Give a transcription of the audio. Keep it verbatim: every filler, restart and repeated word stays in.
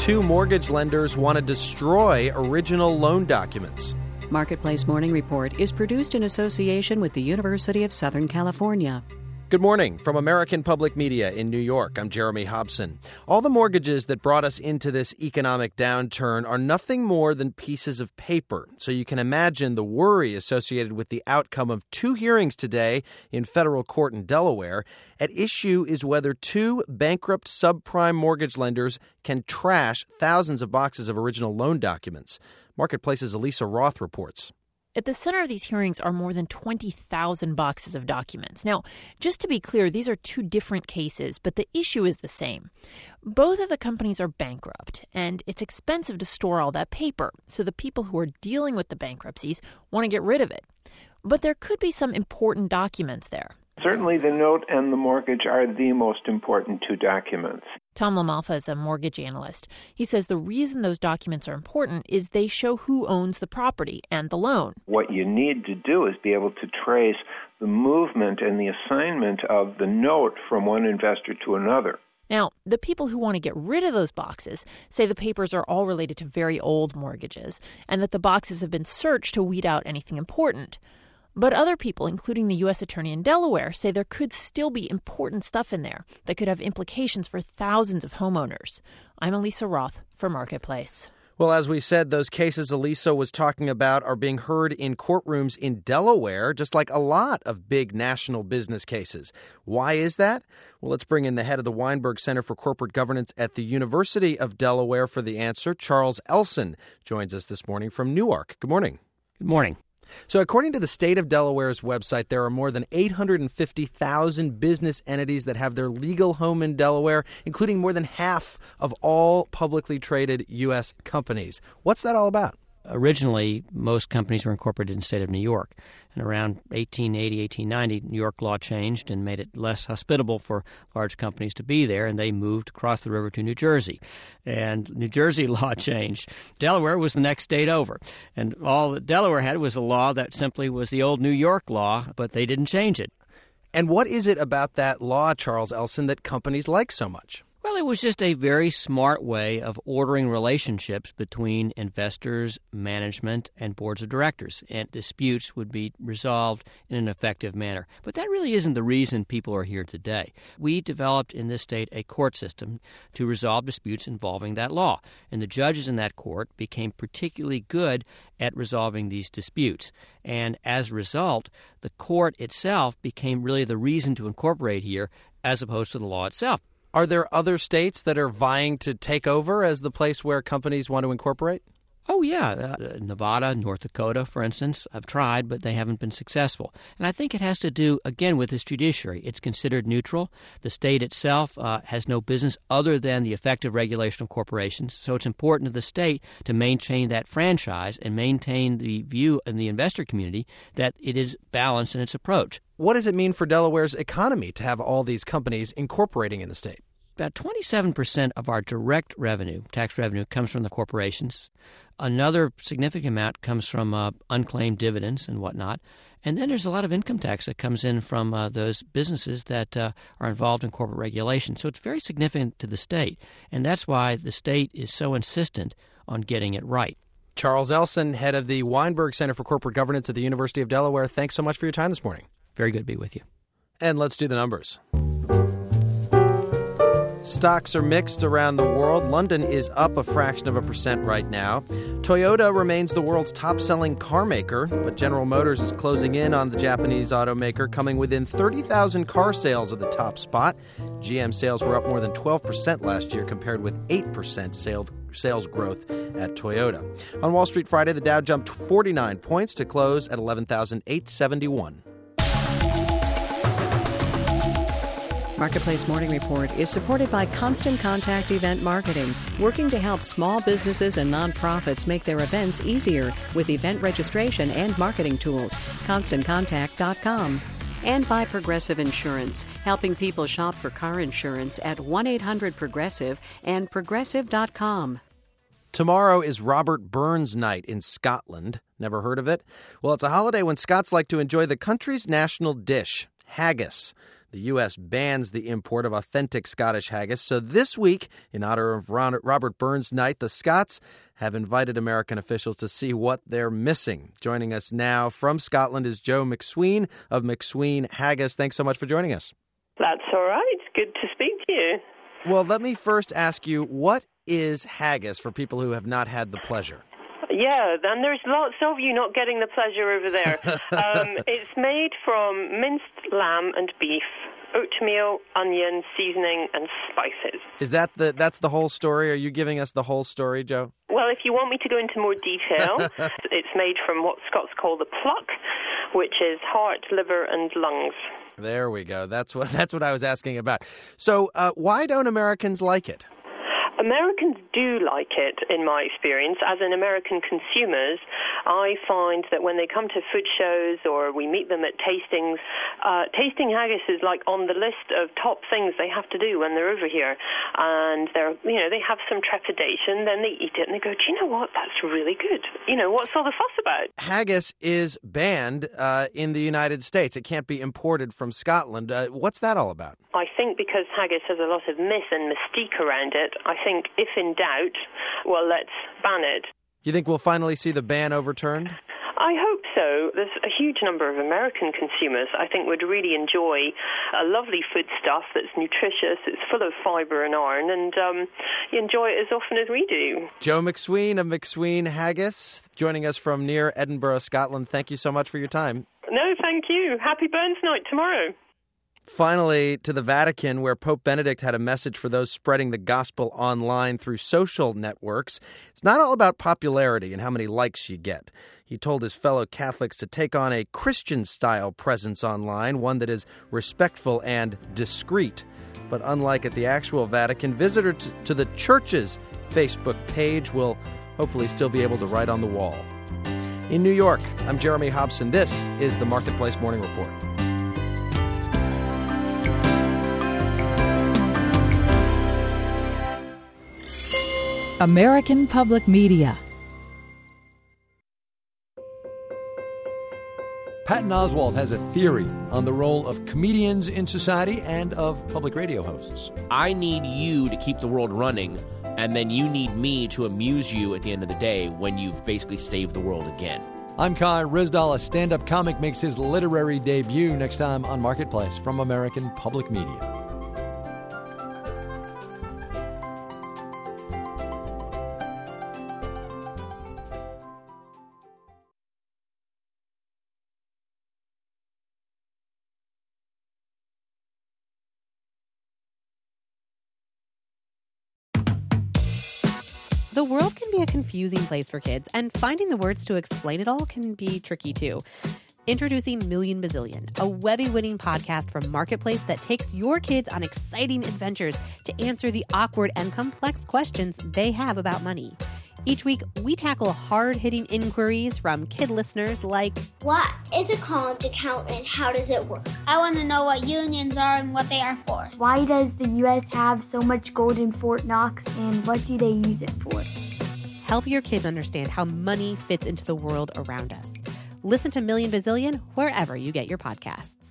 two mortgage lenders want to destroy original loan documents. Marketplace Morning Report is produced in association with the University of Southern California. Good morning from American Public Media in New York. I'm Jeremy Hobson. All the mortgages that brought us into this economic downturn are nothing more than pieces of paper. So you can imagine the worry associated with the outcome of two hearings today in federal court in Delaware. At issue is whether two bankrupt subprime mortgage lenders can trash thousands of boxes of original loan documents. Marketplace's Elisa Roth reports. At the center of these hearings are more than twenty thousand boxes of documents. Now, just to be clear, these are two different cases, but the issue is the same. Both of the companies are bankrupt, and it's expensive to store all that paper, so the people who are dealing with the bankruptcies want to get rid of it. But there could be some important documents there. Certainly the note and the mortgage are the most important two documents. Tom LaMalfa is a mortgage analyst. He says the reason those documents are important is they show who owns the property and the loan. What you need to do is be able to trace the movement and the assignment of the note from one investor to another. Now, the people who want to get rid of those boxes say the papers are all related to very old mortgages and that the boxes have been searched to weed out anything important. But other people, including the U S Attorney in Delaware, say there could still be important stuff in there that could have implications for thousands of homeowners. I'm Elisa Roth for Marketplace. Well, as we said, those cases Elisa was talking about are being heard in courtrooms in Delaware, just like a lot of big national business cases. Why is that? Well, let's bring in the head of the Weinberg Center for Corporate Governance at the University of Delaware for the answer. Charles Elson joins us this morning from Newark. Good morning. Good morning. So according to the state of Delaware's website, there are more than eight hundred fifty thousand business entities that have their legal home in Delaware, including more than half of all publicly traded U S companies. What's that all about? Originally, most companies were incorporated in the state of New York. And around eighteen eighty, eighteen ninety, New York law changed and made it less hospitable for large companies to be there, and they moved across the river to New Jersey. And New Jersey law changed. Delaware was the next state over. And all that Delaware had was a law that simply was the old New York law, but they didn't change it. And what is it about that law, Charles Elson, that companies like so much? Well, it was just a very smart way of ordering relationships between investors, management, and boards of directors, and disputes would be resolved in an effective manner. But that really isn't the reason people are here today. We developed in this state a court system to resolve disputes involving that law, and the judges in that court became particularly good at resolving these disputes. And as a result, the court itself became really the reason to incorporate here as opposed to the law itself. Are there other states that are vying to take over as the place where companies want to incorporate? Oh, yeah. Uh, Nevada, North Dakota, for instance, have tried, but they haven't been successful. And I think it has to do, again, with this judiciary. It's considered neutral. The state itself uh, has no business other than the effective regulation of corporations. So it's important to the state to maintain that franchise and maintain the view in the investor community that it is balanced in its approach. What does it mean for Delaware's economy to have all these companies incorporating in the state? About twenty-seven percent of our direct revenue, tax revenue, comes from the corporations. Another significant amount comes from uh, unclaimed dividends and whatnot. And then there's a lot of income tax that comes in from uh, those businesses that uh, are involved in corporate regulation. So it's very significant to the state. And that's why the state is so insistent on getting it right. Charles Elson, head of the Weinberg Center for Corporate Governance at the University of Delaware, thanks so much for your time this morning. Very good to be with you. And let's do the numbers. Stocks are mixed around the world. London is up a fraction of a percent right now. Toyota remains the world's top-selling car maker, but General Motors is closing in on the Japanese automaker, coming within thirty thousand car sales of the top spot. G M sales were up more than twelve percent last year, compared with eight percent sales sales growth at Toyota. On Wall Street Friday, the Dow jumped forty-nine points to close at eleven thousand eight hundred seventy-one. Marketplace Morning Report is supported by Constant Contact Event Marketing, working to help small businesses and nonprofits make their events easier with event registration and marketing tools. constant contact dot com. And by Progressive Insurance, helping people shop for car insurance at one eight hundred progressive and progressive dot com. Tomorrow is Robert Burns Night in Scotland. Never heard of it? Well, it's a holiday when Scots like to enjoy the country's national dish, haggis. The U S bans the import of authentic Scottish haggis. So this week, in honor of Robert Burns Night, the Scots have invited American officials to see what they're missing. Joining us now from Scotland is Joe McSween of McSween Haggis. Thanks so much for joining us. That's all right. Good to speak to you. Well, let me first ask you, what is haggis for people who have not had the pleasure? Yeah, and there's lots of you not getting the pleasure over there. um, it's made from minced lamb and beef, oatmeal, onion, seasoning, and spices. Is that the that's the whole story? Are you giving us the whole story, Joe? Well, if you want me to go into more detail, it's made from what Scots call the pluck, which is heart, liver, and lungs. There we go. That's what that's what I was asking about. So, uh, why don't Americans like it? Americans do like it, in my experience. As in American consumers, I find that when they come to food shows or we meet them at tastings, uh, tasting haggis is like on the list of top things they have to do when they're over here. And they're, you know, they have some trepidation, then they eat it and they go, do you know what? That's really good. You know, what's all the fuss about? Haggis is banned uh, in the United States. It can't be imported from Scotland. Uh, what's that all about? I think because haggis has a lot of myth and mystique around it, I think if in doubt, well, let's ban it. You think we'll finally see the ban overturned? I hope so. There's a huge number of American consumers I think would really enjoy a lovely foodstuff that's nutritious, it's full of fibre and iron, and um, you enjoy it as often as we do. Joe McSween of McSween Haggis, joining us from near Edinburgh, Scotland. Thank you so much for your time. No, thank you. Happy Burns Night tomorrow. Finally, to the Vatican, where Pope Benedict had a message for those spreading the gospel online through social networks. It's not all about popularity and how many likes you get. He told his fellow Catholics to take on a Christian-style presence online, one that is respectful and discreet. But unlike at the actual Vatican, visitors to the church's Facebook page will hopefully still be able to write on the wall. In New York, I'm Jeremy Hobson. This is the Marketplace Morning Report. American Public Media. Patton Oswalt has a theory on the role of comedians in society and of public radio hosts. I need you to keep the world running, and then you need me to amuse you at the end of the day when you've basically saved the world again. I'm Kai Rizdal. A stand-up comic makes his literary debut next time on Marketplace from American Public Media. The world can be a confusing place for kids, and finding the words to explain it all can be tricky too. Introducing Million Bazillion, a Webby-winning podcast from Marketplace that takes your kids on exciting adventures to answer the awkward and complex questions they have about money. Each week, we tackle hard-hitting inquiries from kid listeners like, what is a college account and how does it work? I want to know what unions are and what they are for. Why does the U S have so much gold in Fort Knox and what do they use it for? Help your kids understand how money fits into the world around us. Listen to Million Bazillion wherever you get your podcasts.